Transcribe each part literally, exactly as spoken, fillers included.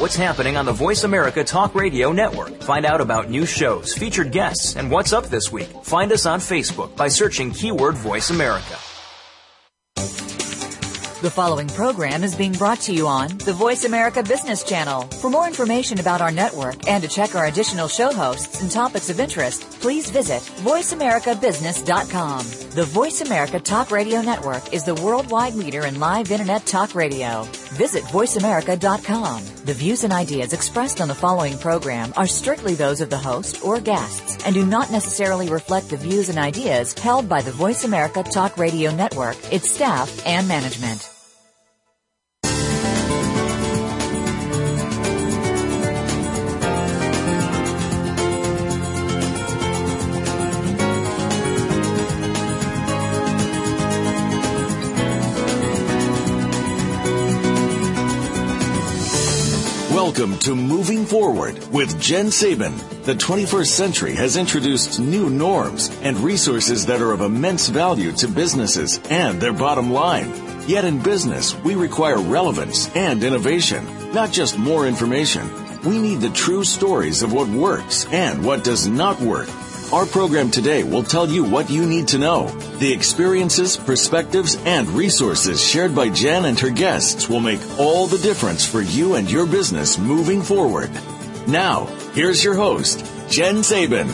what's happening on the Voice America Talk Radio Network. Find out about new shows, featured guests, and what's up this week. Find us on Facebook by searching keyword Voice America. The following program is being brought to you on the Voice America Business Channel. For more information about our network and to check our additional show hosts and topics of interest, please visit voice america business dot com. The Voice America Talk Radio Network is the worldwide leader in live Internet talk radio. Visit voice america dot com. The views and ideas expressed on the following program are strictly those of the host or guests and do not necessarily reflect the views and ideas held by the Voice America Talk Radio Network, its staff, and management. Welcome to Moving Forward with Jen Sabin. The twenty-first century has introduced new norms and resources that are of immense value to businesses and their bottom line. Yet in business, we require relevance and innovation, not just more information. We need the true stories of what works and what does not work. Our program today will tell you what you need to know. The experiences, perspectives, and resources shared by Jen and her guests will make all the difference for you and your business moving forward. Now, here's your host, Jen Sabin.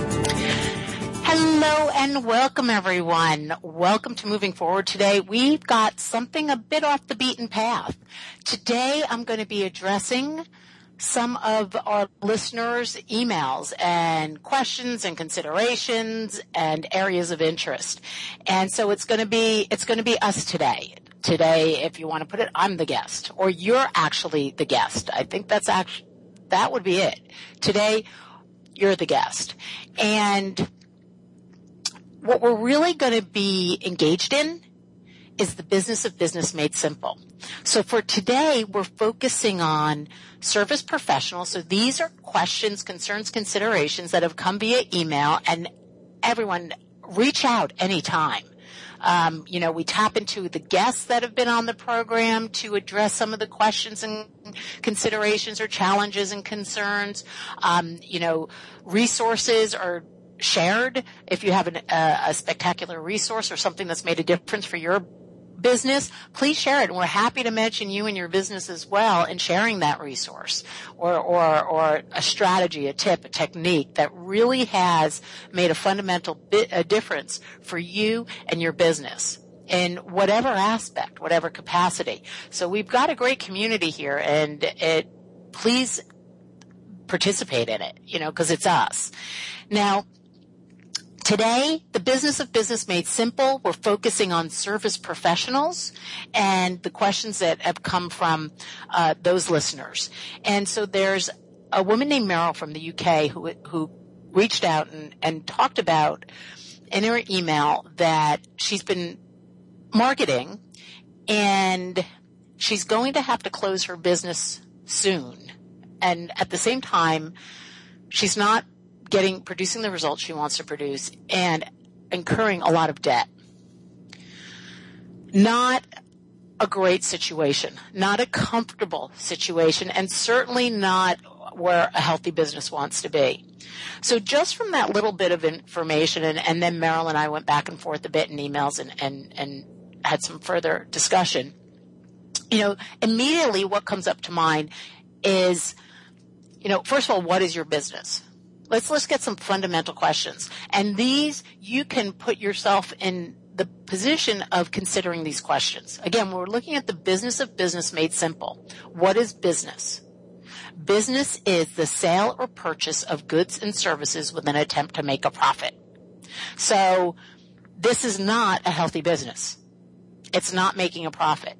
Hello and welcome, everyone. Welcome to Moving Forward. Today, we've got something a bit off the beaten path. Today, I'm going to be addressing some of our listeners' emails and questions and considerations and areas of interest. And so it's going to be, it's going to be us today. Today, if you want to put it, I'm the guest, or you're actually the guest. I think that's actually, that would be it. Today, you're the guest. And what we're really going to be engaged in is the business of business made simple. So for today, we're focusing on service professionals. So these are questions, concerns, considerations that have come via email, and everyone reach out anytime. Um, you know, we tap into the guests that have been on the program to address some of the questions and considerations or challenges and concerns. Um, you know, resources are shared. If you have an, uh, a spectacular resource or something that's made a difference for your business, please share it. And we're happy to mention you and your business as well in sharing that resource or, or, or a strategy, a tip, a technique that really has made a fundamental bit, a difference for you and your business in whatever aspect, whatever capacity. So we've got a great community here, and it, please participate in it, you know, because it's us. Now, today, the business of business made simple. We're focusing on service professionals and the questions that have come from uh, those listeners. And so there's a woman named Meryl from the U K who who reached out and, and talked about in her email that she's been marketing and she's going to have to close her business soon. And at the same time, she's not getting, producing the results she wants to produce and incurring a lot of debt. Not a great situation, not a comfortable situation, and certainly not where a healthy business wants to be. So just from that little bit of information, and, and then Meryl and I went back and forth a bit in emails and, and, and had some further discussion, you know, immediately what comes up to mind is, you know, first of all, what is your business? Let's let's get some fundamental questions. And these, you can put yourself in the position of considering these questions. Again, we're looking at the business of business made simple. What is business? Business is the sale or purchase of goods and services with an attempt to make a profit. So this is not a healthy business. It's not making a profit.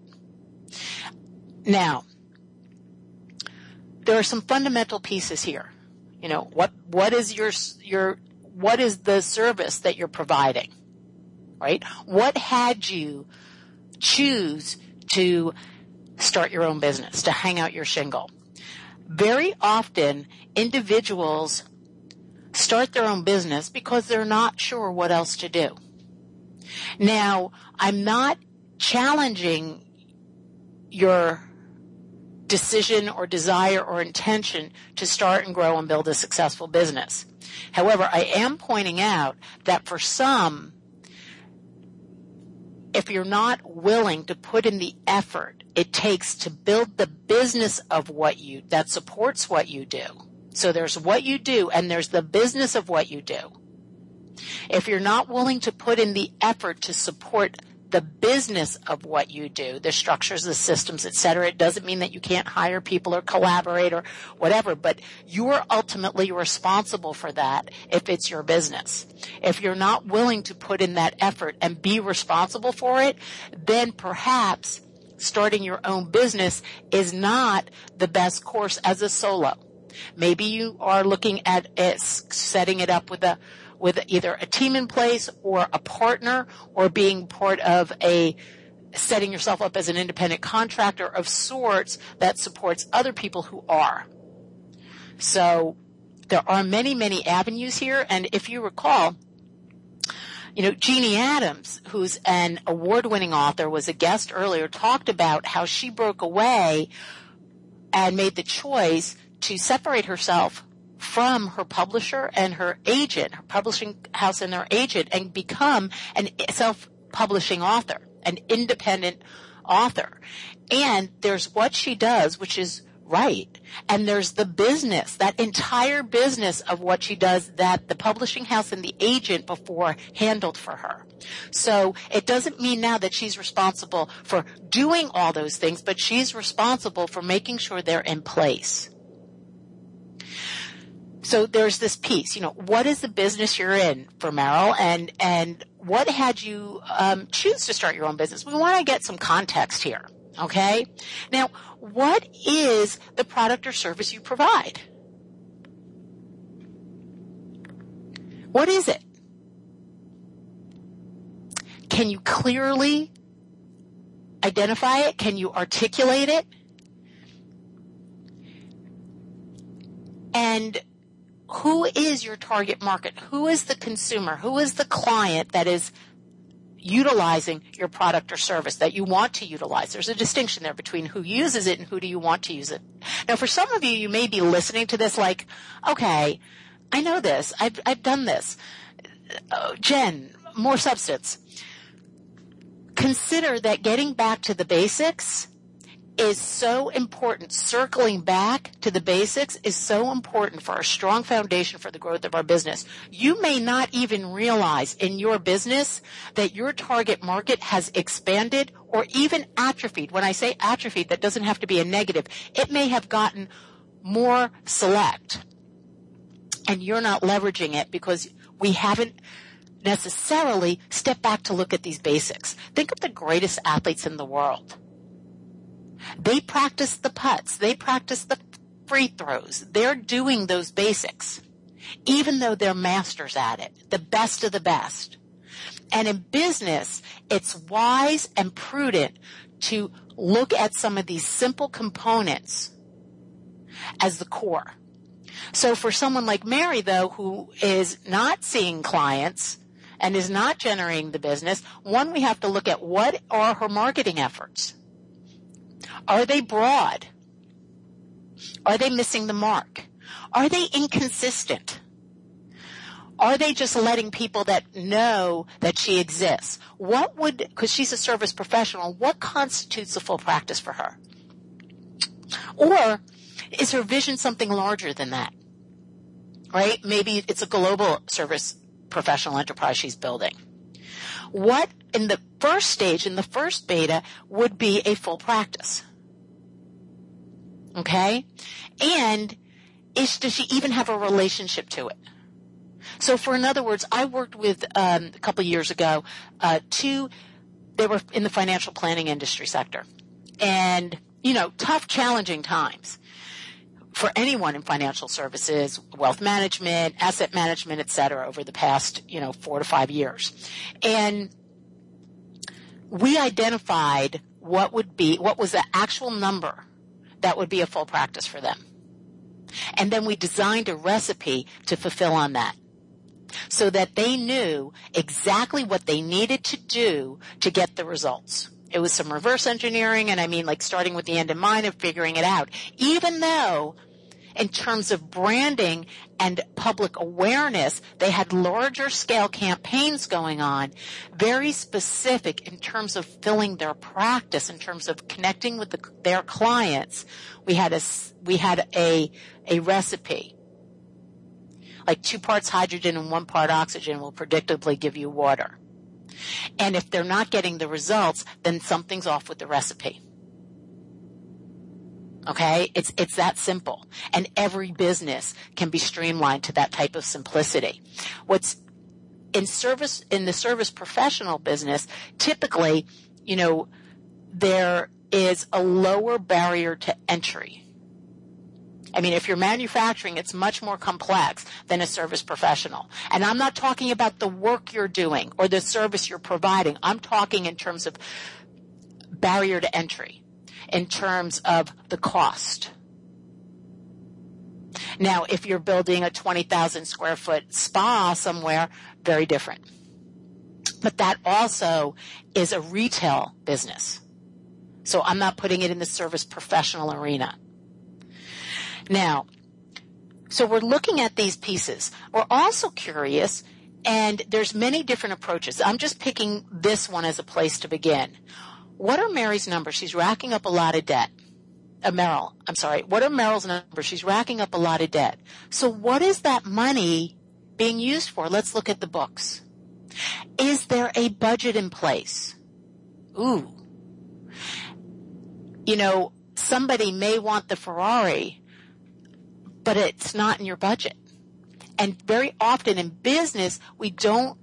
Now, there are some fundamental pieces here. You know, what, what is your, your, what is the service that you're providing, right? What had you choose to start your own business, to hang out your shingle? Very often, individuals start their own business because they're not sure what else to do. Now, I'm not challenging your decision or desire or intention to start and grow and build a successful business. However, I am pointing out that for some, if you're not willing to put in the effort it takes to build the business of what you, that supports what you do. So there's what you do and there's the business of what you do. If you're not willing to put in the effort to support the business of what you do, the structures, the systems, et cetera, it doesn't mean that you can't hire people or collaborate or whatever, but you're ultimately responsible for that if it's your business. If you're not willing to put in that effort and be responsible for it, then perhaps starting your own business is not the best course as a solo. Maybe you are looking at it, setting it up with a with either a team in place or a partner, or being part of a setting yourself up as an independent contractor of sorts that supports other people who are. So there are many, many avenues here. And if you recall, you know, Jeannie Adams, who's an award-winning author, was a guest earlier, talked about how she broke away and made the choice to separate herself from her publisher and her agent, her publishing house and their agent, and become an self-publishing author, an independent author. And there's what she does, which is right. And there's the business, that entire business of what she does that the publishing house and the agent before handled for her. So it doesn't mean now that she's responsible for doing all those things, but she's responsible for making sure they're in place. So there's this piece, you know, what is the business you're in for Meryl, and and what had you um, choose to start your own business? We want to get some context here, okay? Now, what is the product or service you provide? What is it? Can you clearly identify it? Can you articulate it? And who is your target market? Who is the consumer? Who is the client that is utilizing your product or service that you want to utilize? There's a distinction there between who uses it and who do you want to use it. Now, for some of you, you may be listening to this like, okay, I know this. I've, I've done this. Uh, Jen, more substance. Consider that getting back to the basics is so important. Circling back to the basics is so important for a strong foundation for the growth of our business. You may not even realize in your business that your target market has expanded or even atrophied. When I say atrophied, that doesn't have to be a negative. It may have gotten more select, and you're not leveraging it because we haven't necessarily stepped back to look at these basics. Think of the greatest athletes in the world. They practice the putts. They practice the free throws. They're doing those basics, even though they're masters at it, the best of the best. And in business, it's wise and prudent to look at some of these simple components as the core. So for someone like Mary, though, who is not seeing clients and is not generating the business, one, we have to look at what are her marketing efforts. Are they broad? Are they missing the mark? Are they inconsistent? Are they just letting people that know that she exists? What would, because she's a service professional, what constitutes a full practice for her? Or is her vision something larger than that? Right? Maybe it's a global service professional enterprise she's building. What in the first stage, in the first beta, would be a full practice? Okay? And is, does she even have a relationship to it? So for, in other words, I worked with, um, a couple of years ago, uh, two, they were in the financial planning industry sector. And, you know, tough, challenging times for anyone in financial services, wealth management, asset management, et cetera, over the past, you know, four to five years. And we identified what would be, what was the actual number that would be a full practice for them. And then we designed a recipe to fulfill on that so that they knew exactly what they needed to do to get the results. It was some reverse engineering, and I mean like starting with the end in mind and figuring it out. Even though in terms of branding and public awareness, they had larger scale campaigns going on, very specific in terms of filling their practice, in terms of connecting with the, their clients. We had a, we had a, a recipe. Like two parts hydrogen and one part oxygen will predictably give you water. And if they're not getting the results, then something's off with the recipe. Okay? It's, it's that simple. And every business can be streamlined to that type of simplicity. What's in service, in the service professional business, typically, you know, there is a lower barrier to entry. I mean, if you're manufacturing, it's much more complex than a service professional. And I'm not talking about the work you're doing or the service you're providing. I'm talking in terms of barrier to entry, in terms of the cost. Now, if you're building a twenty thousand square foot spa somewhere, very different. But that also is a retail business. So I'm not putting it in the service professional arena. Now, so we're looking at these pieces. We're also curious, and there's many different approaches. I'm just picking this one as a place to begin. What are Mary's numbers? She's racking up a lot of debt. Uh, Meryl, I'm sorry. What are Meryl's numbers? She's racking up a lot of debt. So what is that money being used for? Let's look at the books. Is there a budget in place? Ooh. You know, somebody may want the Ferrari, but it's not in your budget. And very often in business, we don't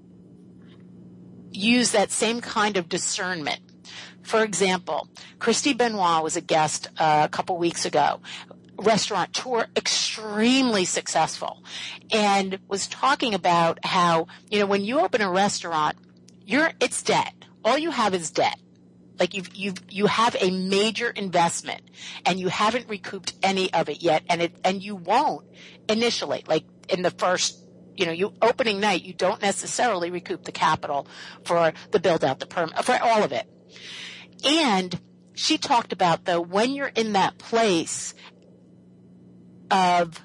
use that same kind of discernment. For example, Christy Benoit was a guest uh, a couple weeks ago, restaurateur, extremely successful, and was talking about how, you know, when you open a restaurant, you're it's debt. All you have is debt. Like you've, you've, you have a major investment and you haven't recouped any of it yet. And it, and you won't initially, like in the first, you know, you opening night, you don't necessarily recoup the capital for the build out, the perm, for all of it. And she talked about though, when you're in that place of,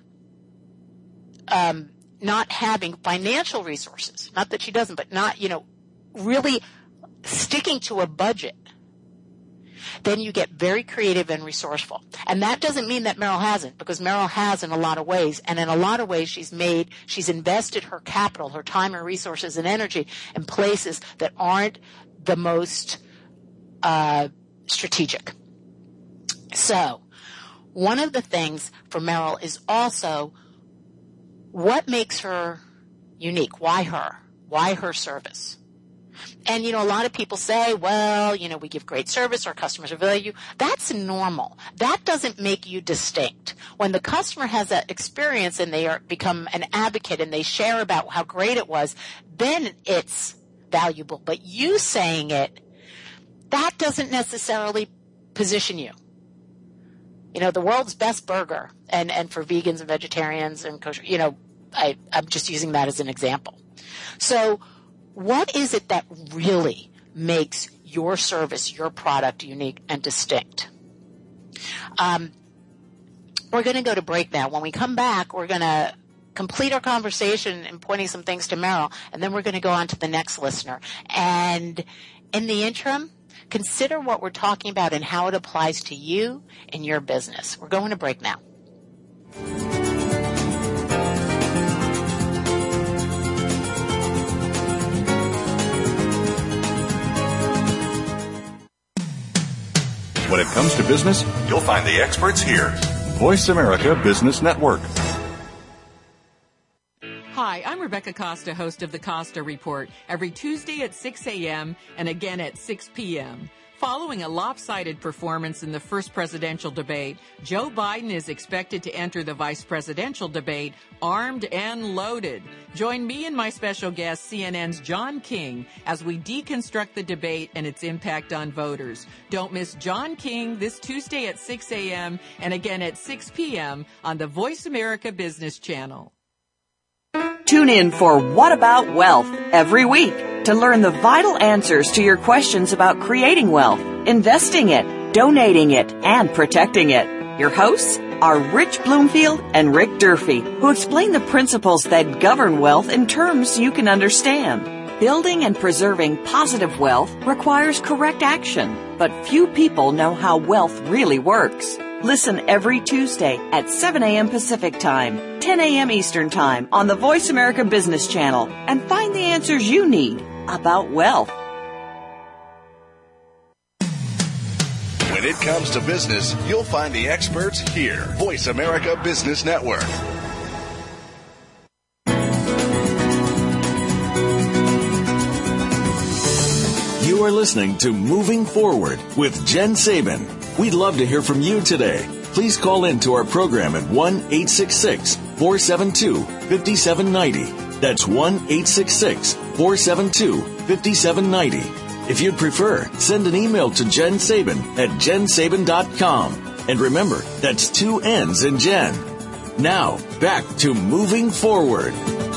um, not having financial resources, not that she doesn't, but not, you know, really sticking to a budget, then you get very creative and resourceful. And that doesn't mean that Meryl hasn't, because Meryl has in a lot of ways. And in a lot of ways, she's made, she's invested her capital, her time and resources and energy in places that aren't the most uh, strategic. So one of the things for Meryl is also what makes her unique? Why her? Why her service? And, you know, a lot of people say, well, you know, we give great service, our customers value. That's normal. That doesn't make you distinct. When the customer has that experience and they are become an advocate and they share about how great it was, then it's valuable. But you saying it, that doesn't necessarily position you. You know, the world's best burger, and, and for vegans and vegetarians and kosher, you know, I, I'm just using that as an example. So what is it that really makes your service, your product unique and distinct? Um, we're going to go to break now. When we come back, we're going to complete our conversation and pointing some things to Meryl, and then we're going to go on to the next listener. And in the interim, consider what we're talking about and how it applies to you and your business. We're going to break now. When it comes to business, you'll find the experts here. Voice America Business Network. Hi, I'm Rebecca Costa, host of the Costa Report, every Tuesday at six a.m. and again at six p.m. Following a lopsided performance in the first presidential debate, Joe Biden is expected to enter the vice presidential debate armed and loaded. Join me and my special guest, C N N's John King, as we deconstruct the debate and its impact on voters. Don't miss John King this Tuesday at six a.m. and again at six p.m. on the Voice America Business Channel. Tune in for What About Wealth every week. to learn the vital answers to your questions about creating wealth, investing it, donating it, and protecting it. Your hosts are Rich Bloomfield and Rick Durfee, who explain the principles that govern wealth in terms you can understand. Building and preserving positive wealth requires correct action, but few people know how wealth really works. Listen every Tuesday at seven a.m. Pacific Time, ten a.m. Eastern Time on the Voice America Business Channel and find the answers you need about wealth. When it comes to business, you'll find the experts here. Voice America Business Network. You are listening to Moving Forward with Jen Sabin. We'd love to hear from you today. Please call in to our program at one eight six six, four seven two, five seven nine zero. That's one eight six six, four seven two, five seven nine zero. If you'd prefer, send an email to Jen Sabin at jen sabin dot com. And remember, that's two N's in Jen. Now, back to Moving Forward.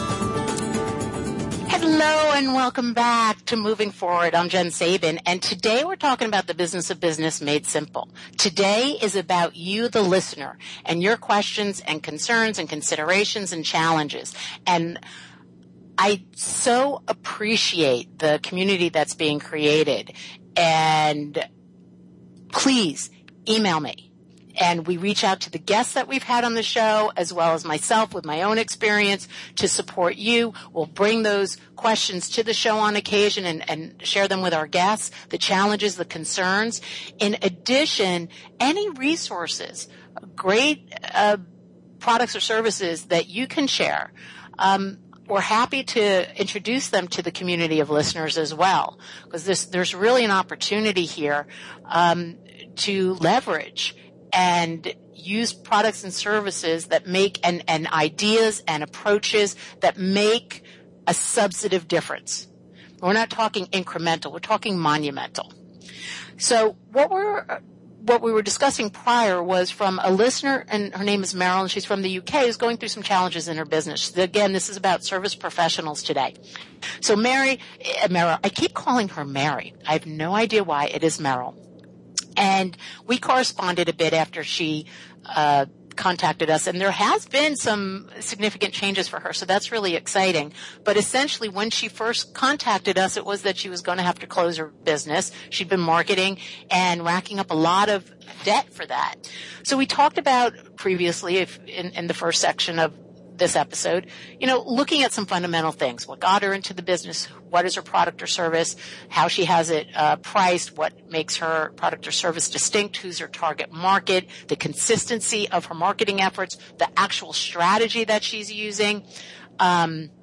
Hello and welcome back to Moving Forward. I'm Jen Sabin, and today we're talking about the business of business made simple. Today is about you, the listener, and your questions and concerns and considerations and challenges. And I so appreciate the community that's being created. And please email me. And we reach out to the guests that we've had on the show, as well as myself with my own experience to support you. We'll bring those questions to the show on occasion and, and share them with our guests, the challenges, the concerns. In addition, any resources, great uh, products or services that you can share. Um, We're happy to introduce them to the community of listeners as well, because this, there's really an opportunity here um, to leverage and use products and services that make and, and ideas and approaches that make a substantive difference. We're not talking incremental, we're talking monumental. So what we're what we were discussing prior was from a listener, and her name is Meryl, and she's from the U K, who's going through some challenges in her business. Again, this is about service professionals today. So Mary, uh, Meryl, I keep calling her Mary. I have no idea why. It is Meryl. And we corresponded a bit after she uh contacted us, and there has been some significant changes for her, so that's really exciting. But essentially, when she first contacted us, it was that she was going to have to close her business. She'd been marketing and racking up a lot of debt for that. So we talked about previously, if in, in the first section of this episode, you know, looking at some fundamental things. What got her into the business? What is her product or service? How she has it uh, priced? What makes her product or service distinct? Who's her target market? The consistency of her marketing efforts? The actual strategy that she's using? Um,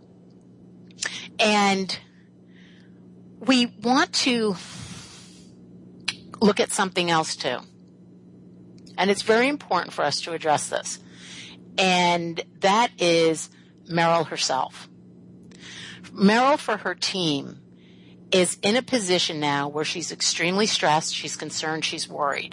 and we want to look at something else too. And it's very important for us to address this. And that is Meryl herself. Meryl, for her team, is in a position now where she's extremely stressed, she's concerned, she's worried.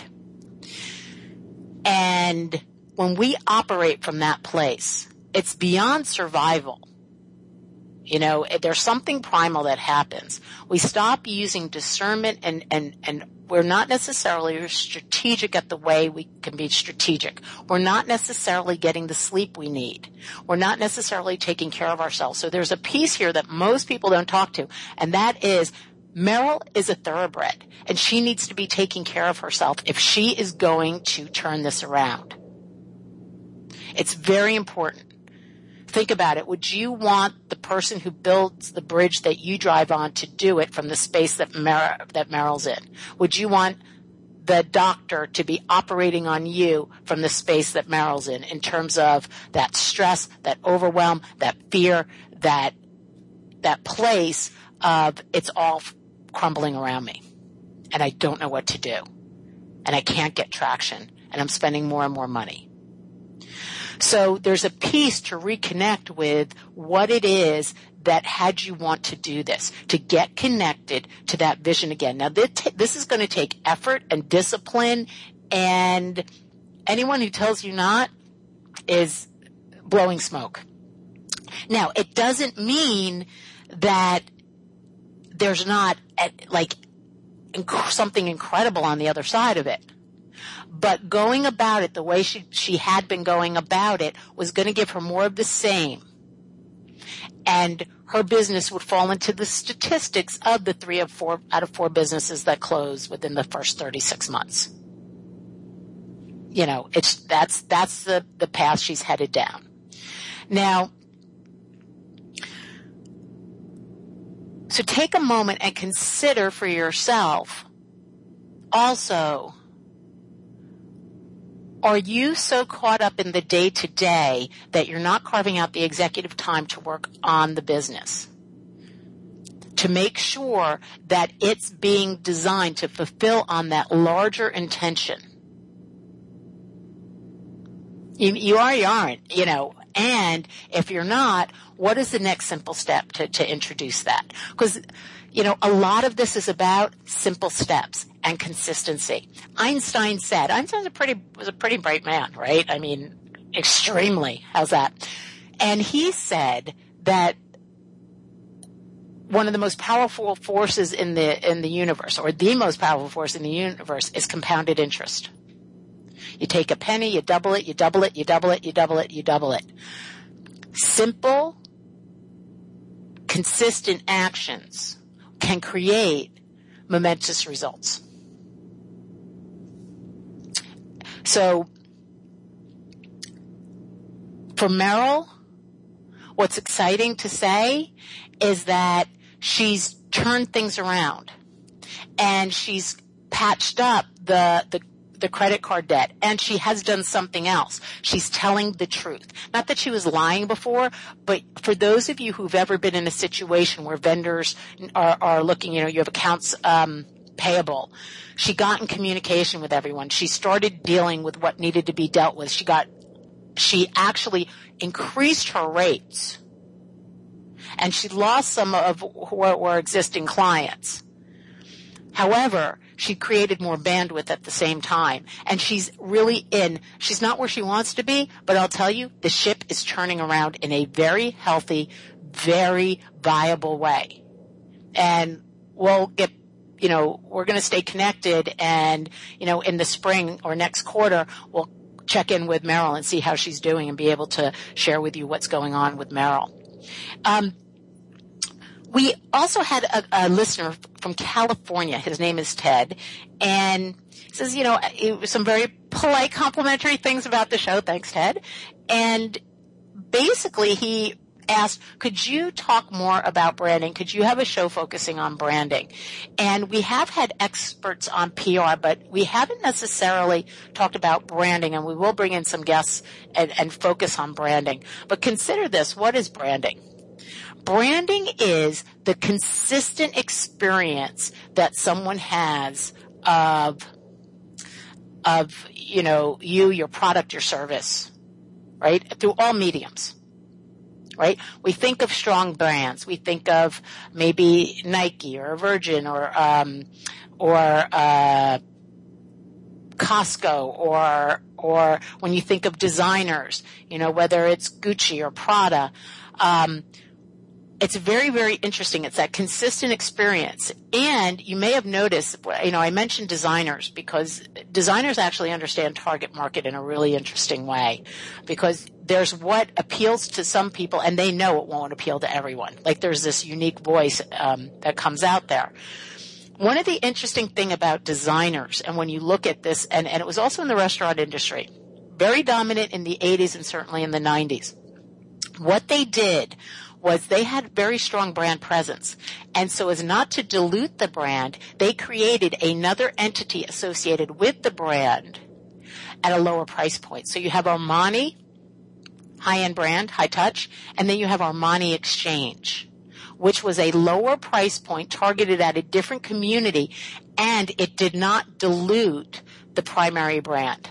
And when we operate from that place, it's beyond survival. You know, there's something primal that happens. We stop using discernment and, and, and we're not necessarily strategic at the way we can be strategic. We're not necessarily getting the sleep we need. We're not necessarily taking care of ourselves. So there's a piece here that most people don't talk to, and that is Meryl is a thoroughbred, and she needs to be taking care of herself if she is going to turn this around. It's very important. Think about it. Would you want the person who builds the bridge that you drive on to do it from the space that Mer- that Meryl's in? Would you want the doctor to be operating on you from the space that Meryl's in, in terms of that stress, that overwhelm, that fear, that that place of it's all crumbling around me, and I don't know what to do, and I can't get traction, and I'm spending more and more money? So there's a piece to reconnect with what it is that had you want to do this, to get connected to that vision again. Now, this is going to take effort and discipline, and anyone who tells you not is blowing smoke. Now, it doesn't mean that there's not like inc- something incredible on the other side of it. But going about it the way she, she had been going about it was going to give her more of the same. And her business would fall into the statistics of the three of four out of four businesses that close within the first thirty-six months. You know, it's, that's, that's the, the path she's headed down. Now, so take a moment and consider for yourself also, are you so caught up in the day-to-day that you're not carving out the executive time to work on the business, to make sure that it's being designed to fulfill on that larger intention? You, you are, you aren't, you know, and if you're not, what is the next simple step to, to introduce that? Because, you know, a lot of this is about simple steps and consistency. Einstein said, Einstein a pretty, was a pretty bright man, right? I mean, extremely. How's that? And he said that one of the most powerful forces in the, in the universe, or the most powerful force in the universe, is compounded interest. You take a penny, you double it, you double it, you double it, you double it, you double it. Simple, consistent actions can create momentous results. So, for Meryl, what's exciting to say is that she's turned things around and she's patched up the, the the credit card debt, and she has done something else. She's telling the truth. Not that she was lying before, but for those of you who've ever been in a situation where vendors are, are looking, you know, you have accounts um, payable. She got in communication with everyone. She started dealing with what needed to be dealt with. She got, she actually increased her rates, and she lost some of her, her existing clients. However, she created more bandwidth at the same time. And she's really in, she's not where she wants to be, but I'll tell you, the ship is turning around in a very healthy, very viable way. And we'll get, you know, we're going to stay connected, and, you know, in the spring or next quarter, we'll check in with Meryl and see how she's doing and be able to share with you what's going on with Meryl. Um, We also had a, a listener from California. His name is Ted, and he says, you know, some very polite complimentary things about the show. Thanks, Ted. And basically he asked, could you talk more about branding? Could you have a show focusing on branding? And we have had experts on P R, but we haven't necessarily talked about branding, and we will bring in some guests and, and focus on branding. But consider this. What is branding? Branding is the consistent experience that someone has of, of, you know, you, your product, your service, right? Through all mediums, right? We think of strong brands. We think of maybe Nike or Virgin or, um, or, uh, Costco, or, or when you think of designers, you know, whether it's Gucci or Prada, um, it's very, very interesting. It's that consistent experience. And you may have noticed, you know, I mentioned designers because designers actually understand target market in a really interesting way, because there's what appeals to some people and they know it won't appeal to everyone. Like there's this unique voice um, that comes out there. One of the interesting thing about designers, and when you look at this, and, and it was also in the restaurant industry, very dominant in the eighties and certainly in the nineties, what they did was they had very strong brand presence. And so as not to dilute the brand, they created another entity associated with the brand at a lower price point. So you have Armani, high-end brand, high touch, and then you have Armani Exchange, which was a lower price point targeted at a different community, and it did not dilute the primary brand.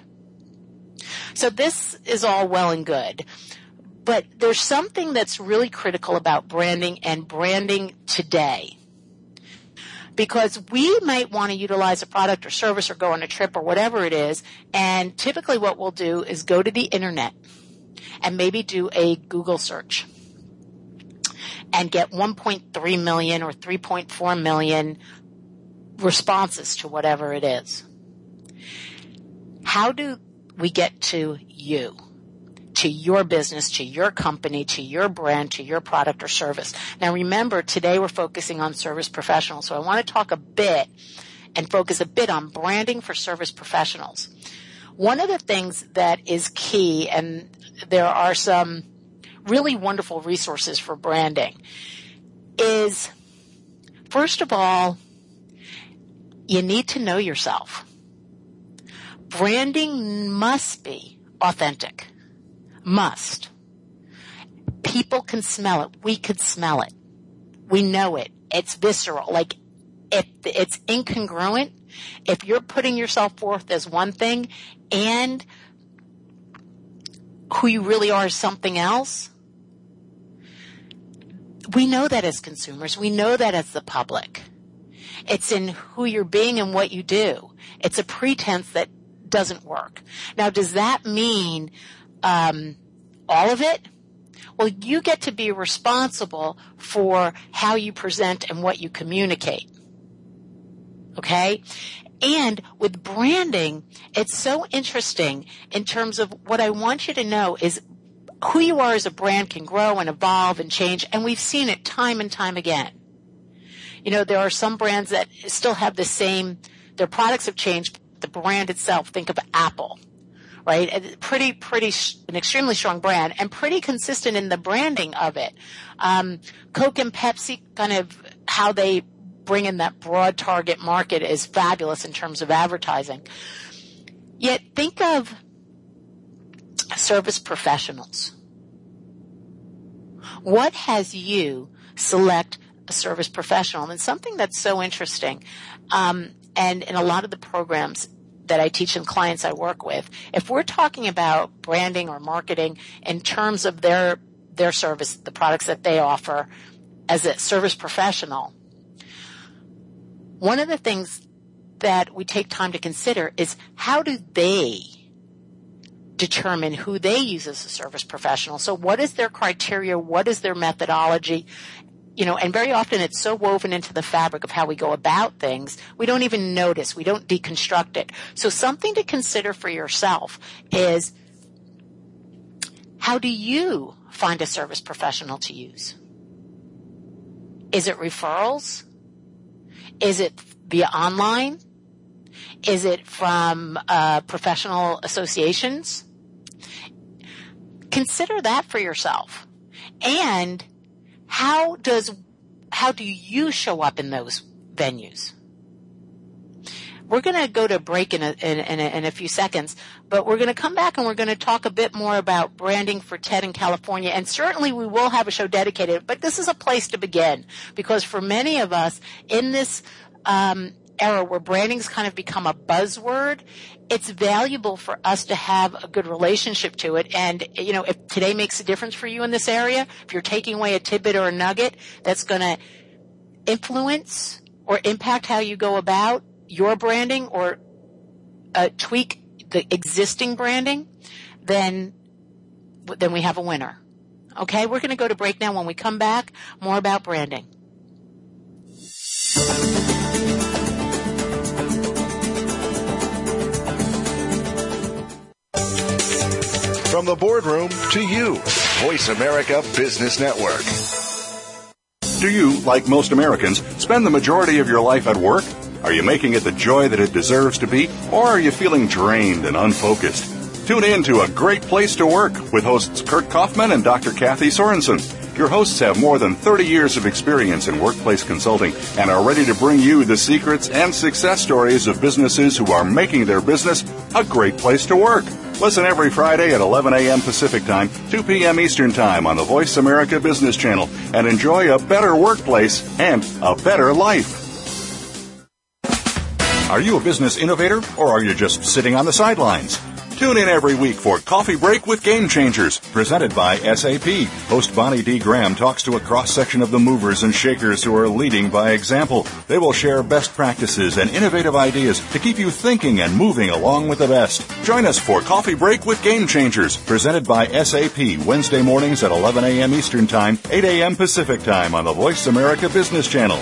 So this is all well and good. But there's something that's really critical about branding and branding today. Because we might want to utilize a product or service or go on a trip or whatever it is, and typically what we'll do is go to the internet and maybe do a Google search. and get one point three million or three point four million responses to whatever it is. How do we get to you, to your business, to your company, to your brand, to your product or service? Now remember, today we're focusing on service professionals, so I want to talk a bit and focus a bit on branding for service professionals. One of the things that is key, and there are some really wonderful resources for branding, is, first of all, you need to know yourself. Branding must be authentic. Must. People can smell it. We could smell it. We know it. It's visceral. Like, if it's incongruent, if you're putting yourself forth as one thing and who you really are is something else, we know that as consumers. We know that as the public. It's in who you're being and what you do. It's a pretense that doesn't work. Now, does that mean um, all of it? Well, you get to be responsible for how you present and what you communicate. Okay? And with branding, it's so interesting in terms of what I want you to know is who you are as a brand can grow and evolve and change, and we've seen it time and time again. You know, there are some brands that still have the same, their products have changed, the brand itself, think of Apple, right? Pretty, pretty, an extremely strong brand and pretty consistent in the branding of it. Um, Coke and Pepsi, kind of how they bring in that broad target market is fabulous in terms of advertising. Yet think of service professionals. What has you select a service professional? And something that's so interesting, um, and in a lot of the programs that I teach and clients I work with, if we're talking about branding or marketing in terms of their their service, the products that they offer as a service professional, one of the things that we take time to consider is how do they determine who they use as a service professional? So what is their criteria? What is their methodology? You know, and very often it's so woven into the fabric of how we go about things, we don't even notice. We don't deconstruct it. So something to consider for yourself is, how do you find a service professional to use? Is it referrals? Is it via online? Is it from uh, professional associations? Consider that for yourself. And how does how do you show up in those venues? We're going to go to break in a, in, in, a, in a few seconds, but we're going to come back and we're going to talk a bit more about branding for Ted in California. And certainly we will have a show dedicated, but this is a place to begin, because for many of us in this um, era where branding's kind of become a buzzword, it's valuable for us to have a good relationship to it. And, you know, if today makes a difference for you in this area, if you're taking away a tidbit or a nugget that's going to influence or impact how you go about your branding or uh, tweak the existing branding, then then we have a winner. Okay, we're going to go to break now. When we come back, more about branding. From the boardroom to you, Voice America Business Network. Do you, like most Americans, spend the majority of your life at work? Are you making it the joy that it deserves to be, or are you feeling drained and unfocused? Tune in to A Great Place to Work with hosts Kurt Kaufman and Doctor Kathy Sorensen. Your hosts have more than thirty years of experience in workplace consulting and are ready to bring you the secrets and success stories of businesses who are making their business a great place to work. Listen every Friday at eleven a.m. Pacific Time, two p.m. Eastern Time on the Voice America Business Channel, and enjoy a better workplace and a better life. Are you a business innovator, or are you just sitting on the sidelines? Tune in every week for Coffee Break with Game Changers, presented by S A P. Host Bonnie D. Graham talks to a cross-section of the movers and shakers who are leading by example. They will share best practices and innovative ideas to keep you thinking and moving along with the best. Join us for Coffee Break with Game Changers, presented by S A P, Wednesday mornings at eleven a.m. Eastern Time, eight a.m. Pacific Time on the Voice America Business Channel.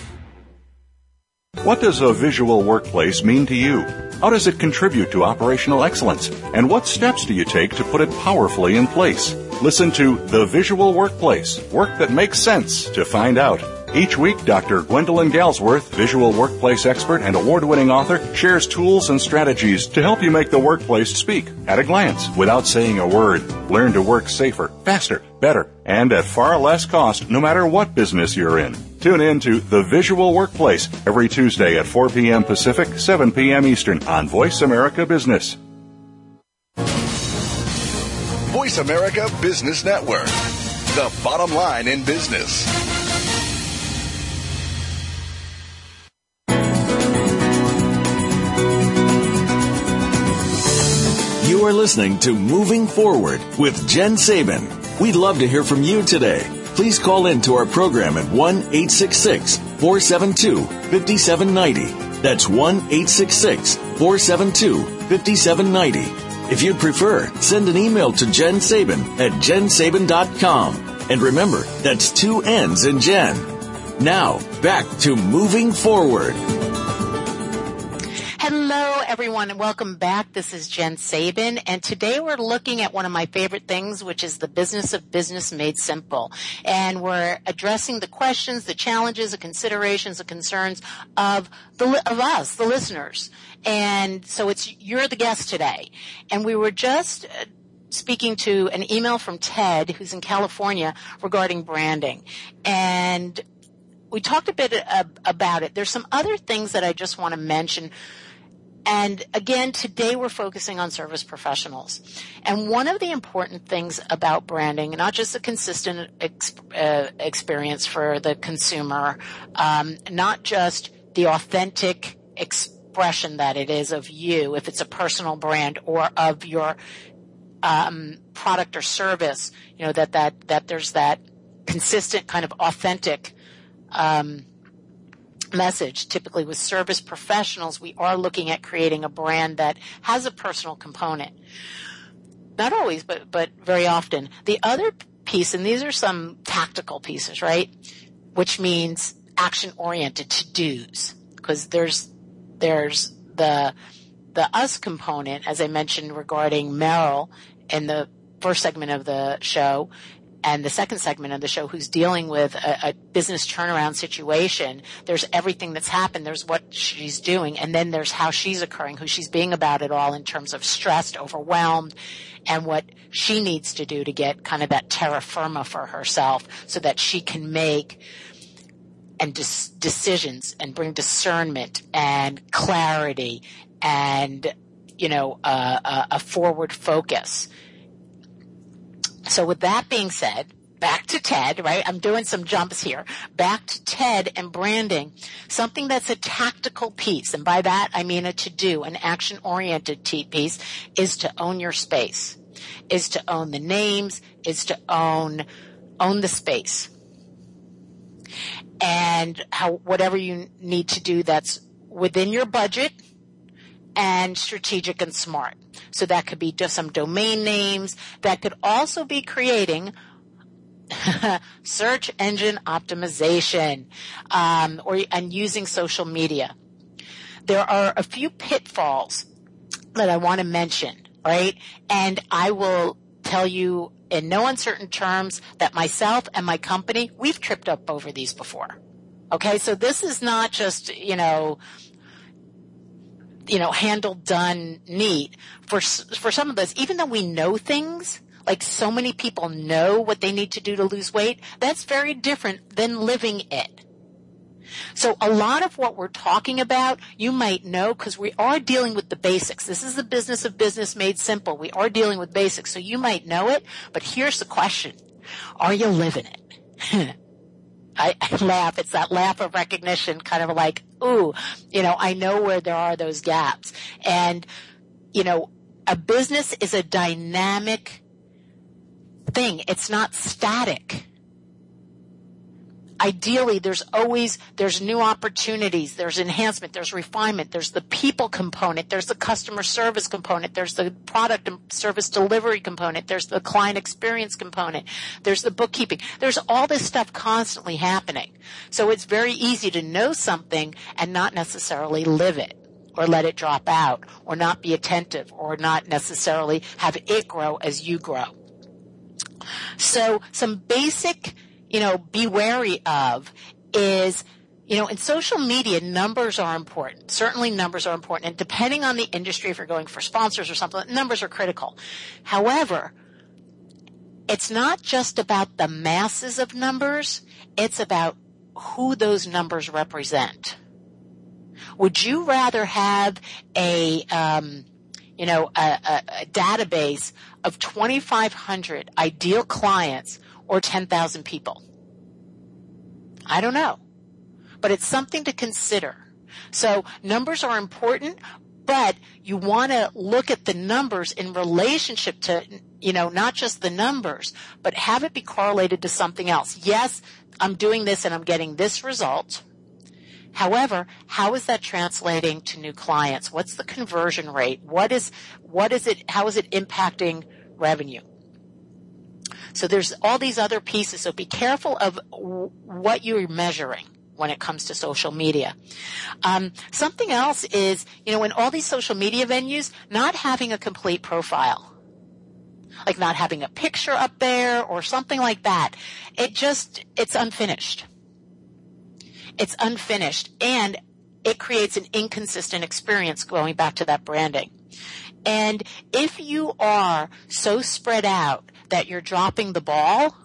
What does a visual workplace mean to you? How does it contribute to operational excellence? And what steps do you take to put it powerfully in place? Listen to The Visual Workplace, work that makes sense, to find out. Each week, Doctor Gwendolyn Galsworth, visual workplace expert and award-winning author, shares tools and strategies to help you make the workplace speak at a glance without saying a word. Learn to work safer, faster, better, and at far less cost no matter what business you're in. Tune in to The Visual Workplace every Tuesday at four p.m. Pacific, seven p.m. Eastern on Voice America Business. Voice America Business Network, the bottom line in business. You are listening to Moving Forward with Jen Sabin. We'd love to hear from you today. Please call in to our program at one eight six six, four seven two, five seven nine zero. That's one eight six six, four seven two, five seven nine zero. If you'd prefer, send an email to Jen Sabin at jen sabin dot com. And remember, that's two N's in Jen. Now, back to Moving Forward. Hello, everyone, and welcome back. This is Jen Sabin, and today we're looking at one of my favorite things, which is the business of business made simple. And we're addressing the questions, the challenges, the considerations, the concerns of the of us, the listeners. And so it's you're the guest today. And we were just uh, speaking to an email from Ted, who's in California, regarding branding. And we talked a bit uh, about it. There's some other things that I just want to mention. And again, today we're focusing on service professionals. And one of the important things about branding, not just a consistent ex- uh, experience for the consumer, um, not just the authentic expression that it is of you, if it's a personal brand, or of your um, product or service, you know, that, that, that there's that consistent kind of authentic um message. Typically with service professionals, we are looking at creating a brand that has a personal component. Not always, but, but very often. The other piece, and these are some tactical pieces, right? Which means action-oriented to-dos. Because there's, there's the, the us component, as I mentioned regarding Meryl in the first segment of the show, and the second segment of the show, who's dealing with a, a business turnaround situation. There's everything that's happened. There's what she's doing. And then there's how she's occurring, who she's being about it all in terms of stressed, overwhelmed, and what she needs to do to get kind of that terra firma for herself so that she can make and dis- decisions and bring discernment and clarity and, you know, uh, a, a forward focus. So with that being said, back to Ted, right? I'm doing some jumps here. Back to Ted and branding, something that's a tactical piece. And by that, I mean a to-do, an action-oriented t- piece, is to own your space, is to own the names, is to own, own the space. And how, whatever you need to do that's within your budget and strategic and smart. So that could be just some domain names. That could also be creating search engine optimization, um, or and using social media. There are a few pitfalls that I want to mention, right? And I will tell you in no uncertain terms that myself and my company, we've tripped up over these before. Okay, so this is not just, you know, you know, handled, done, neat. For for some of us, even though we know things, like so many people know what they need to do to lose weight, that's very different than living it. So a lot of what we're talking about, you might know because we are dealing with the basics. This is the business of business made simple. We are dealing with basics, so you might know it, but here's the question. Are you living it? I, I laugh. It's that laugh of recognition, kind of like, ooh, you know, I know where there are those gaps. And, you know, a business is a dynamic thing. It's not static. Ideally, there's always, there's new opportunities, there's enhancement, there's refinement, there's the people component, there's the customer service component, there's the product and service delivery component, there's the client experience component, there's the bookkeeping. There's all this stuff constantly happening. So it's very easy to know something and not necessarily live it, or let it drop out, or not be attentive, or not necessarily have it grow as you grow. So some basic, you know, be wary of is, you know, in social media, numbers are important. Certainly numbers are important. And depending on the industry, if you're going for sponsors or something, numbers are critical. However, it's not just about the masses of numbers. It's about who those numbers represent. Would you rather have a, um, you know, a, a, a database of twenty-five hundred ideal clients or ten thousand people? I don't know. But it's something to consider. So numbers are important, but you want to look at the numbers in relationship to, you know, not just the numbers, but have it be correlated to something else. Yes, I'm doing this and I'm getting this result. However, how is that translating to new clients? What's the conversion rate? What is, what is it, how is it impacting revenue? So there's all these other pieces. So be careful of w- what you're measuring when it comes to social media. Um, something else is, you know, in all these social media venues, not having a complete profile. Like not having a picture up there or something like that. It just, it's unfinished. It's unfinished, and it creates an inconsistent experience, going back to that branding. And if you are so spread out that you're dropping the ball,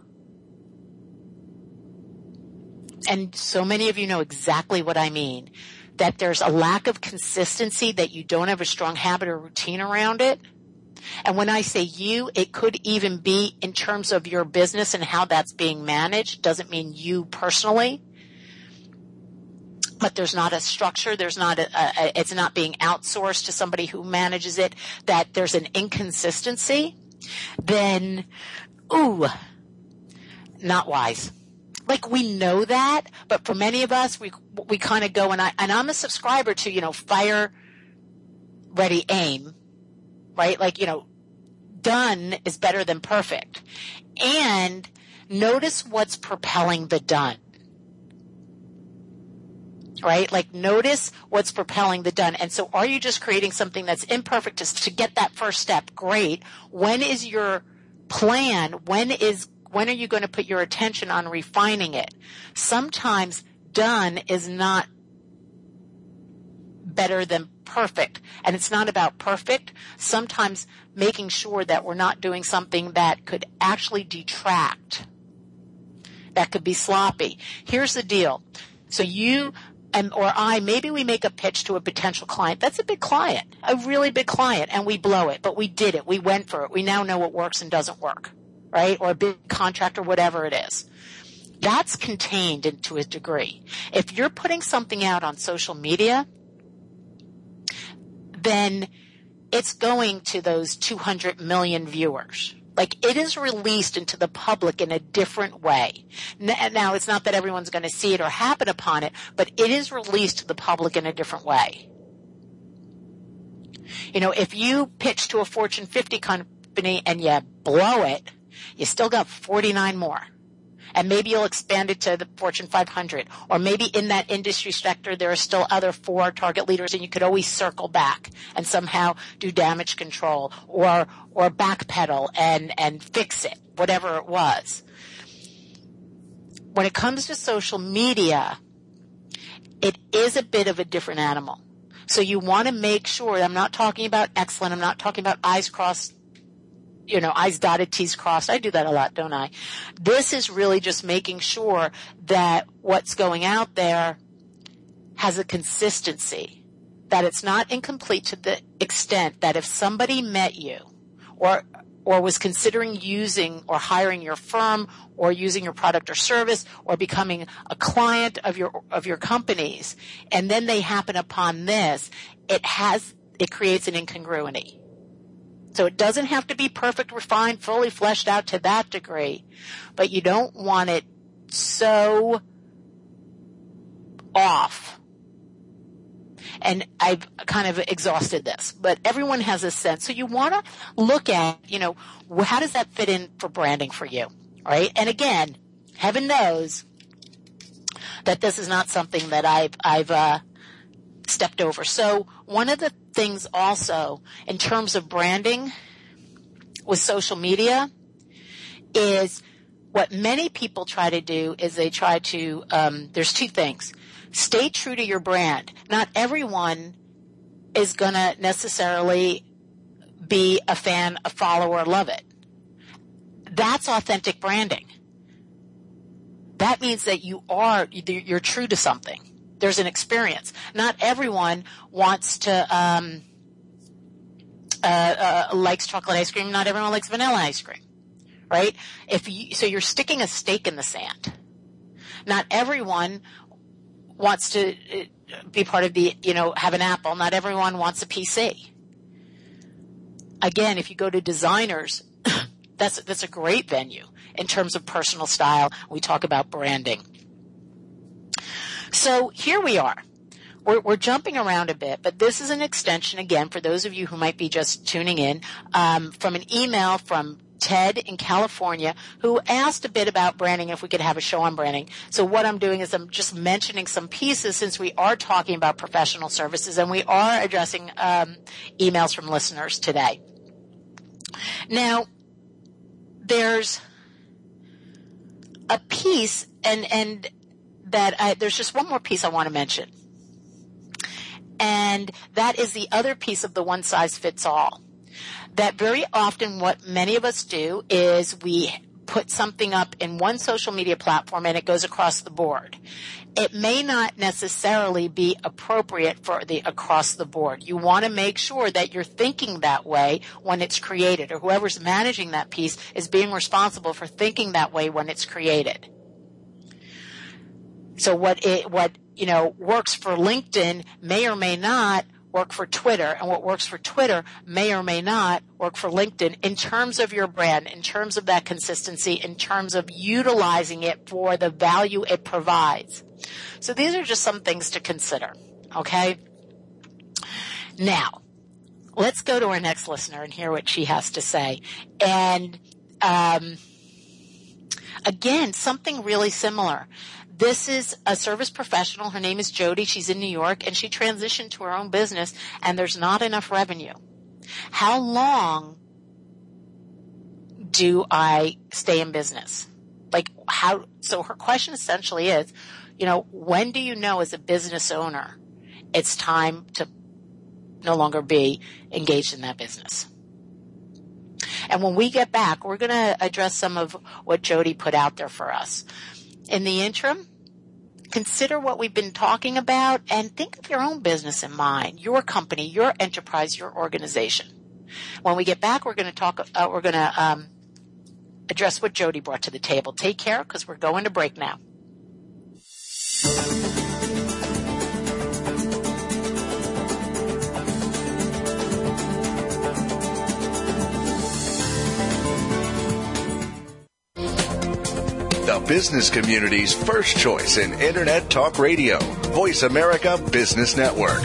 and so many of you know exactly what I mean, that there's a lack of consistency, that you don't have a strong habit or routine around it. And when I say you, it could even be in terms of your business and how that's being managed. Doesn't mean you personally. But there's not a structure, there's not a, a, it's not being outsourced to somebody who manages it, that there's an inconsistency, then, ooh, not wise. Like, we know that, but for many of us, we we kind of go, and I and I'm a subscriber to, you know, fire, ready, aim, right? Like, you know, done is better than perfect. And notice what's propelling the done. Right? Like, notice what's propelling the done. And so are you just creating something that's imperfect to, to get that first step? Great. When is your plan? When is, when are you going to put your attention on refining it? Sometimes done is not better than perfect. And it's not about perfect. Sometimes making sure that we're not doing something that could actually detract, that could be sloppy. Here's the deal. So you And, or I, maybe we make a pitch to a potential client. That's a big client, a really big client, and we blow it, but we did it. We went for it. We now know what works and doesn't work, right? Or a big contract or whatever it is. That's contained to a degree. If you're putting something out on social media, then it's going to those two hundred million viewers. Like, it is released into the public in a different way. Now, it's not that everyone's going to see it or happen upon it, but it is released to the public in a different way. You know, if you pitch to a Fortune fifty company and you blow it, you still got forty-nine more. And maybe you'll expand it to the Fortune five hundred. Or maybe in that industry sector there are still other four target leaders, and you could always circle back and somehow do damage control or or backpedal and, and fix it, whatever it was. When it comes to social media, it is a bit of a different animal. So you want to make sure, I'm not talking about excellent, I'm not talking about I's crossed, you know, I's dotted, T's crossed. I do that a lot, don't I? This is really just making sure that what's going out there has a consistency, that it's not incomplete to the extent that if somebody met you or or was considering using or hiring your firm or using your product or service or becoming a client of your of your companies, and then they happen upon this, it has it creates an incongruity. So it doesn't have to be perfect, refined, fully fleshed out to that degree, but you don't want it so off. And I've kind of exhausted this, but everyone has a sense. So you want to look at, you know, how does that fit in for branding for you, right? And again, heaven knows that this is not something that I've, I've, uh, stepped over. So one of the things also in terms of branding with social media is what many people try to do is they try to, um, there's two things. Stay true to your brand. Not everyone is going to necessarily be a fan, a follower, love it. That's authentic branding. That means that you are, you're true to something. There's an experience. Not everyone wants to, um, uh, uh, likes chocolate ice cream. Not everyone likes vanilla ice cream, right? If you, so you're sticking a stake in the sand. Not everyone wants to be part of the, you know, have an Apple. Not everyone wants a P C. Again, if you go to designers, that's, that's a great venue in terms of personal style. We talk about branding. So here we are. We're, we're jumping around a bit, but this is an extension, again, for those of you who might be just tuning in, um, from an email from Ted in California, who asked a bit about branding, if we could have a show on branding. So what I'm doing is I'm just mentioning some pieces since we are talking about professional services and we are addressing um, emails from listeners today. Now, there's a piece, and and that I, there's just one more piece I want to mention. And that is the other piece of the one size fits all. That very often what many of us do is we put something up in one social media platform and it goes across the board. It may not necessarily be appropriate for the across the board. You want to make sure that you're thinking that way when it's created, or whoever's managing that piece is being responsible for thinking that way when it's created. So what it, what, you know, works for LinkedIn may or may not work for Twitter, and what works for Twitter may or may not work for LinkedIn in terms of your brand, in terms of that consistency, in terms of utilizing it for the value it provides. So these are just some things to consider, okay? Now, let's go to our next listener and hear what she has to say. And um, again, something really similar. This is a service professional. Her name is Jody. She's in New York, and she transitioned to her own business, and there's not enough revenue. How long do I stay in business? Like how? So her question essentially is, you know, when do you know as a business owner it's time to no longer be engaged in that business? And when we get back, we're going to address some of what Jody put out there for us. In the interim, consider what we've been talking about and think of your own business in mind, your company, your enterprise, your organization. When we get back, we're going to talk, uh, we're going to um, address what Jody brought to the table. Take care, because we're going to break now. The business community's first choice in Internet Talk Radio. Voice America Business Network.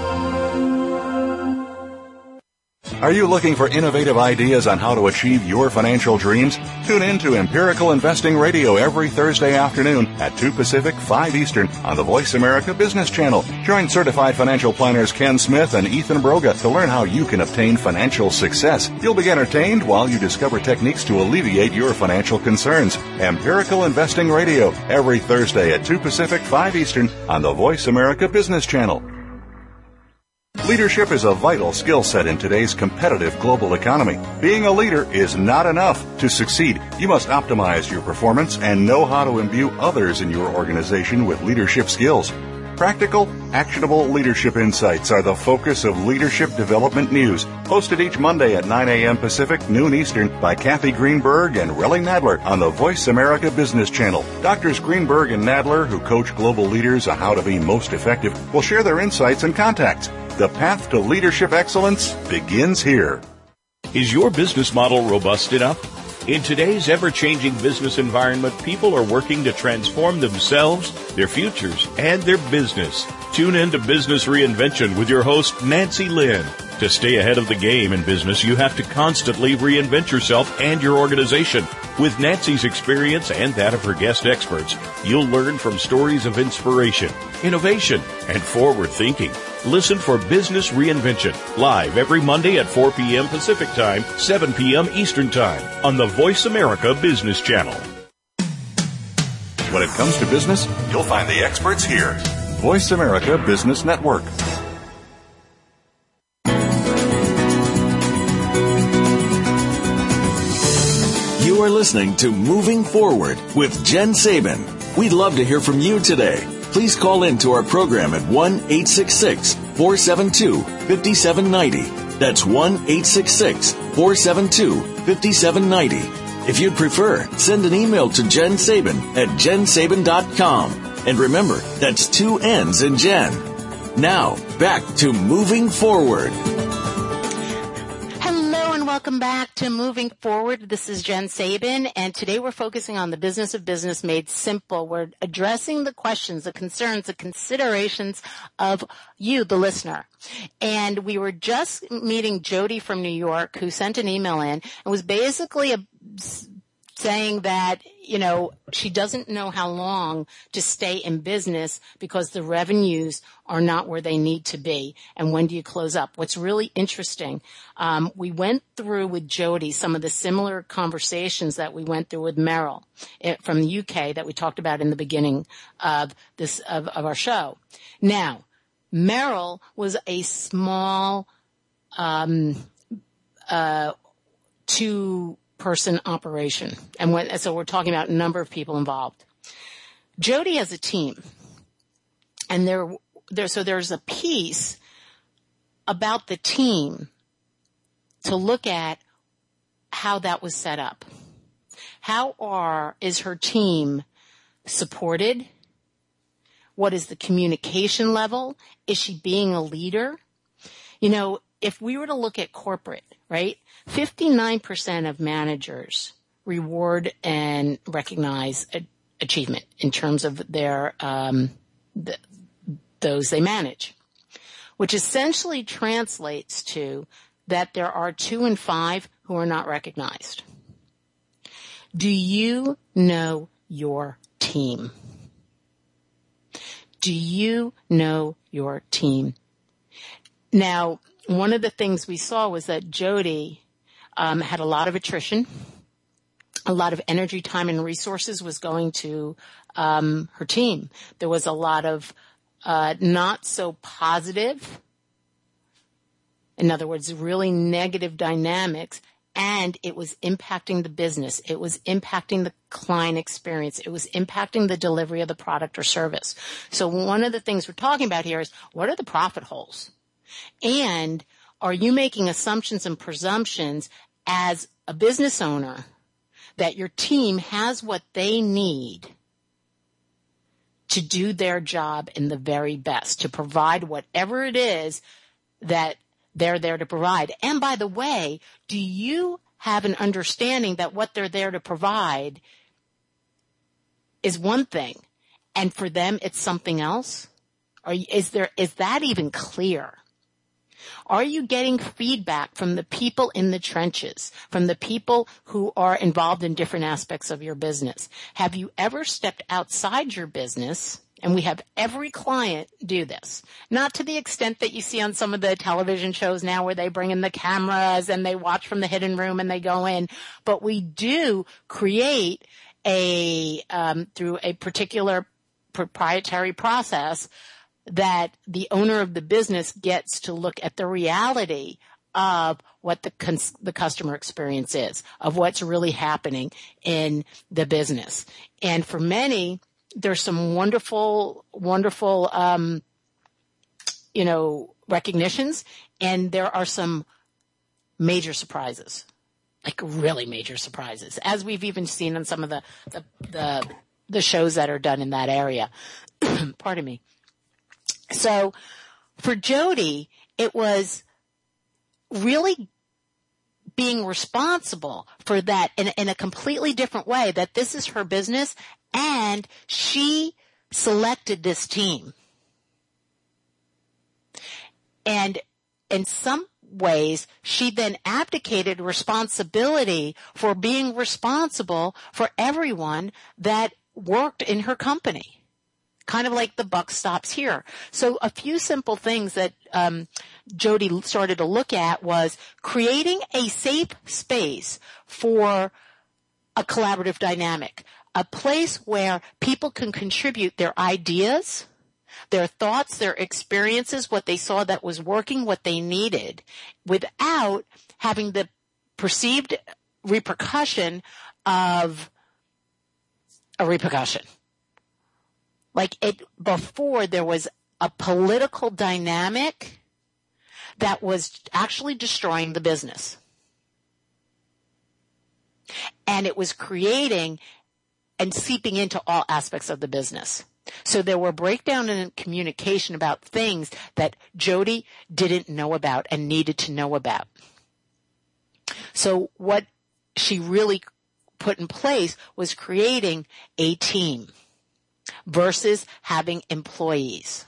Are you looking for innovative ideas on how to achieve your financial dreams? Tune in to Empirical Investing Radio every Thursday afternoon at two Pacific, five Eastern on the Voice America Business Channel. Join certified financial planners Ken Smith and Ethan Broga to learn how you can obtain financial success. You'll be entertained while you discover techniques to alleviate your financial concerns. Empirical Investing Radio every Thursday at two Pacific, five Eastern on the Voice America Business Channel. Leadership is a vital skill set in today's competitive global economy. Being a leader is not enough. To succeed, you must optimize your performance and know how to imbue others in your organization with leadership skills. Practical, actionable leadership insights are the focus of Leadership Development News, hosted each Monday at nine a.m. Pacific, noon Eastern by Kathy Greenberg and Relly Nadler on the Voice America Business Channel. Doctors Greenberg and Nadler, who coach global leaders on how to be most effective, will share their insights and contacts. The path to leadership excellence begins here. Is your business model robust enough? In today's ever-changing business environment, people are working to transform themselves, their futures, and their business. Tune in to Business Reinvention with your host, Nancy Lynn. To stay ahead of the game in business, you have to constantly reinvent yourself and your organization. With Nancy's experience and that of her guest experts, you'll learn from stories of inspiration, innovation, and forward thinking. Listen for Business Reinvention, live every Monday at four p.m. Pacific Time, seven p.m. Eastern Time, on the Voice America Business Channel. When it comes to business, you'll find the experts here. Voice America Business Network. You are listening to Moving Forward with Jen Sabin. We'd love to hear from you today. Please call in to our program at one eight six six, four seven two, five seven nine zero. That's one eight six six, four seven two, five seven nine zero. If you'd prefer, send an email to Jen Sabin at jen sabin dot com. And remember, that's two N's in Jen. Now, back to Moving Forward. Welcome back to Moving Forward. This is Jen Sabin, and today we're focusing on the business of business made simple. We're addressing the questions, the concerns, the considerations of you, the listener. And we were just meeting Jody from New York, who sent an email in and was basically a, saying that, you know, she doesn't know how long to stay in business because the revenues are not where they need to be. And when do you close up? What's really interesting, um, we went through with Jody some of the similar conversations that we went through with Merrill from the U K that we talked about in the beginning of this, of, of our show. Now, Merrill was a small, um, uh, two, person operation. And when, so we're talking about a number of people involved. Jody has a team. And there, there, so there's a piece about the team to look at how that was set up. How are, is her team supported? What is the communication level? Is she being a leader? You know, if we were to look at corporate, right? fifty-nine percent of managers reward and recognize a, achievement in terms of their um, the, those they manage, which essentially translates to that there are two in five who are not recognized. Do you know your team? Do you know your team? Now, one of the things we saw was that Jody um, had a lot of attrition. A lot of energy, time, and resources was going to um, her team. There was a lot of uh, not so positive, in other words, really negative dynamics, and it was impacting the business. It was impacting the client experience. It was impacting the delivery of the product or service. So one of the things we're talking about here is, what are the profit holes? And are you making assumptions and presumptions as a business owner that your team has what they need to do their job in the very best, to provide whatever it is that they're there to provide? And by the way, do you have an understanding that what they're there to provide is one thing, and for them it's something else? Or is there, is that even clear? Are you getting feedback from the people in the trenches, from the people who are involved in different aspects of your business? Have you ever stepped outside your business? And we have every client do this. Not to the extent that you see on some of the television shows now where they bring in the cameras and they watch from the hidden room and they go in. But we do create a, um, through a particular proprietary process, that the owner of the business gets to look at the reality of what the cons- the customer experience is, of what's really happening in the business. And for many, there's some wonderful, wonderful, um, you know, recognitions, and there are some major surprises, like really major surprises, as we've even seen on some of the the the, the shows that are done in that area. Pardon me. So for Jody, it was really being responsible for that in, in a completely different way, that this is her business and she selected this team. And in some ways, she then abdicated responsibility for being responsible for everyone that worked in her company. Kind of like the buck stops here. So a few simple things that um, Jody started to look at was creating a safe space for a collaborative dynamic, a place where people can contribute their ideas, their thoughts, their experiences, what they saw that was working, what they needed, without having the perceived repercussion of a repercussion. Like it, before there was a political dynamic that was actually destroying the business. And it was creating and seeping into all aspects of the business. So there were breakdown in communication about things that Jody didn't know about and needed to know about. So what she really put in place was creating a team versus having employees.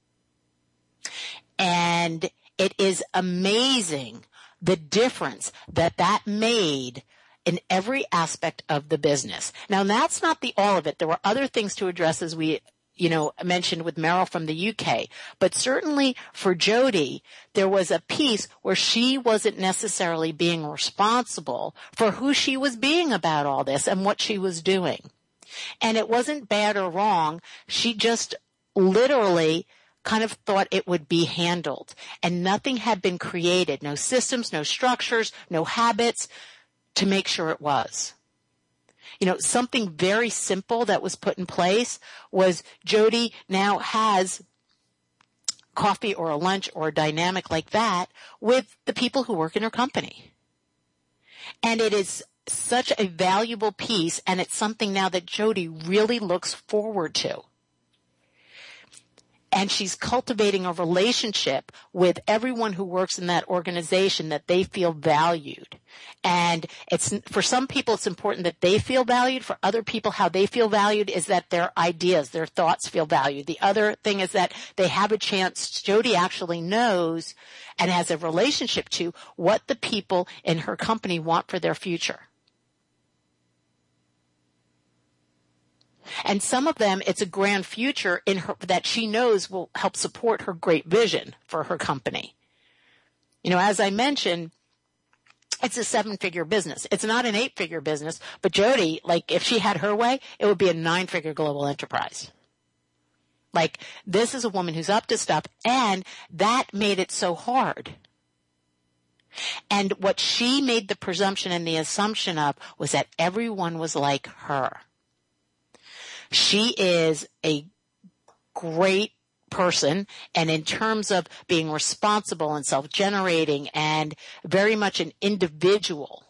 And it is amazing the difference that that made in every aspect of the business. Now, that's not the all of it. There were other things to address, as we, you know, mentioned with Meryl from the U K. But certainly for Jody, there was a piece where she wasn't necessarily being responsible for who she was being about all this and what she was doing. And it wasn't bad or wrong. She just literally kind of thought it would be handled. And nothing had been created. No systems, no structures, no habits to make sure it was. You know, something very simple that was put in place was Jody now has coffee or a lunch or a dynamic like that with the people who work in her company. And it is such a valuable piece, and it's something now that Jody really looks forward to. And she's cultivating a relationship with everyone who works in that organization that they feel valued. And it's, for some people, it's important that they feel valued. For other people, how they feel valued is that their ideas, their thoughts feel valued. The other thing is that they have a chance. Jody actually knows and has a relationship to what the people in her company want for their future. And some of them, it's a grand future in her that she knows will help support her great vision for her company. You know, as I mentioned, it's a seven-figure business. It's not an eight-figure business, but Jody, like, if she had her way, it would be a nine-figure global enterprise. Like, this is a woman who's up to stuff, and that made it so hard. And what she made the presumption and the assumption of was that everyone was like her. She is a great person, and in terms of being responsible and self-generating and very much an individual.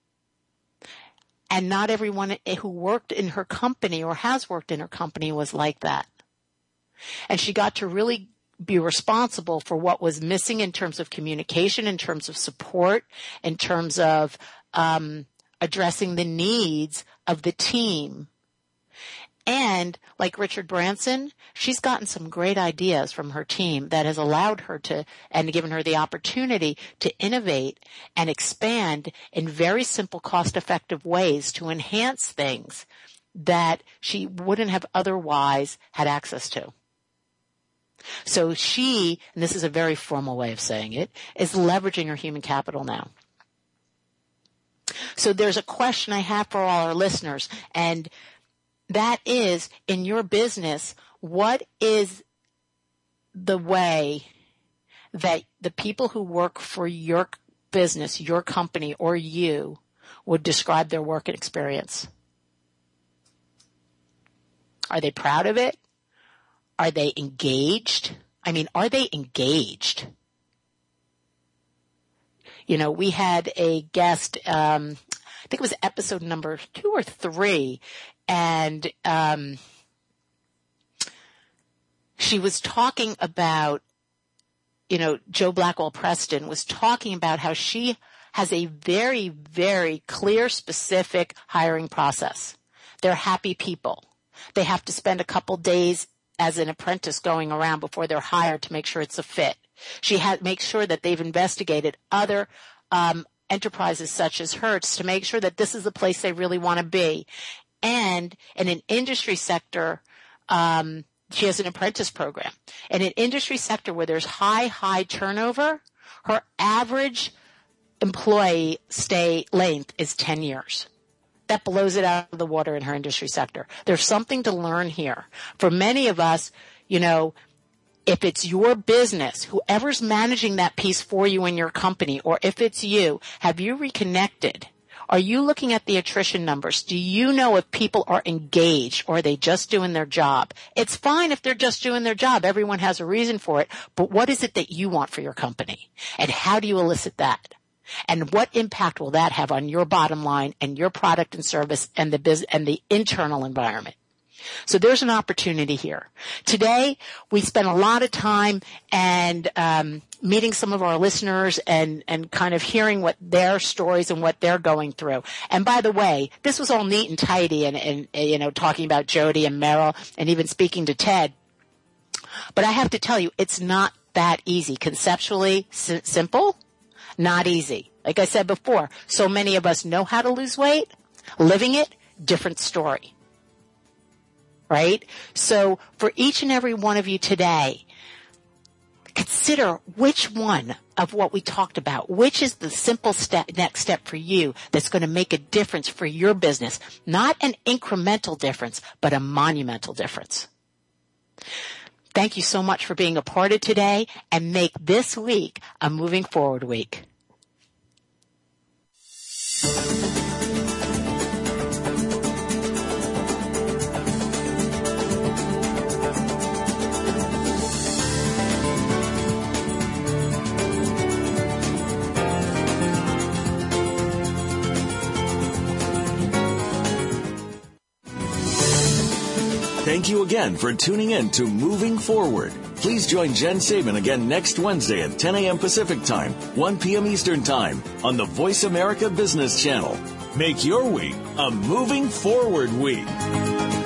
And not everyone who worked in her company or has worked in her company was like that. And she got to really be responsible for what was missing in terms of communication, in terms of support, in terms of um, addressing the needs of the team. And like Richard Branson, she's gotten some great ideas from her team that has allowed her to, and given her the opportunity to innovate and expand in very simple, cost-effective ways to enhance things that she wouldn't have otherwise had access to. So she, and this is a very formal way of saying it, is leveraging her human capital now. So there's a question I have for all our listeners, and that is, in your business, what is the way that the people who work for your business, your company, or you would describe their work experience? Are they proud of it? Are they engaged? I mean, are they engaged? You know, we had a guest, um, I think it was episode number two or three, and um, she was talking about, you know, Joe Blackwell Preston was talking about how she has a very, very clear, specific hiring process. They're happy people. They have to spend a couple days as an apprentice going around before they're hired to make sure it's a fit. She ha- makes sure that they've investigated other um, enterprises such as Hertz to make sure that this is the place they really want to be. And in an industry sector, um, she has an apprentice program. In an industry sector where there's high, high turnover, her average employee stay length is ten years. That blows it out of the water in her industry sector. There's something to learn here. For many of us, you know, if it's your business, whoever's managing that piece for you in your company, or if it's you, have you reconnected? Are you looking at the attrition numbers? Do you know if people are engaged or are they just doing their job? It's fine if they're just doing their job. Everyone has a reason for it. But what is it that you want for your company? And how do you elicit that? And what impact will that have on your bottom line and your product and service and the biz- and the internal environment? So there's an opportunity here. Today, we spent a lot of time and um, meeting some of our listeners and, and kind of hearing what their stories and what they're going through. And by the way, this was all neat and tidy and, and you know, talking about Jody and Meryl and even speaking to Ted. But I have to tell you, it's not that easy. Conceptually s- simple, not easy. Like I said before, so many of us know how to lose weight. Living it, different story. Right? So for each and every one of you today, consider which one of what we talked about, which is the simple step, next step for you that's going to make a difference for your business. Not an incremental difference, but a monumental difference. Thank you so much for being a part of today, and make this week a moving forward week. Thank you again for tuning in to Moving Forward. Please join Jen Sabin again next Wednesday at ten a.m. Pacific Time, one p.m. Eastern Time on the Voice America Business Channel. Make your week a Moving Forward week.